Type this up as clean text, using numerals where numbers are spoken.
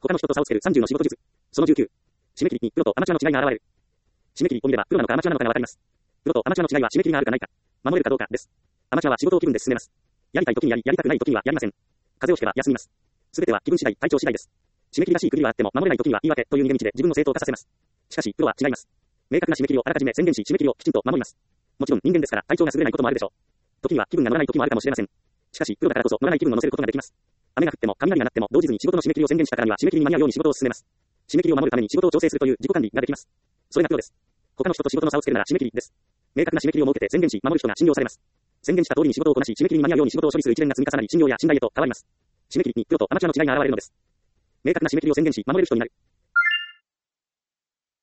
他の人と差をつける30の仕事術。その19。締め切りにプロとアマチュアの違いが現れる。締め切りを見ればプロなのかアマチュアなのかがわかります。プロとアマチュアの違いは締め切りがあるかないか。守れるかどうかです。アマチュアは仕事を気分で進めます。やりたい時にやり、やりたくない時にはやりません。風邪をひけば休みます。すべては気分次第、体調次第です。締め切りらしい区切りはあっても守れない時には言い訳という逃げ道で自分の正当化させます。しかし、プロは違います。明確な締め切りをあらかじめ宣言し締め切りをきちんと守ります。もちろん人間ですから体調が優れないこともあるでしょう。時には気分が乗らない時もあるかもしれません。しかし、プロだからこそ乗らない気分を乗せることができます。雨が降っても雷が鳴っても同日に仕事の締め切りを宣言したからには締め切りに間に合うように仕事を進めます。締め切りを守るために仕事を調整するという自己管理ができます。それがプロです。他の人と仕事の差をつけるなら締め切りです。明確な締め切りを設けて宣言し守る人が信用されます。宣言した通りに仕事をこなし締め切りに間に合うように仕事を処理する一連が積み重なり信用や信頼へと変わります。締め切りにプロとアマチュアの違いが現れるのです。明確な締め切りを宣言し守れる人になる。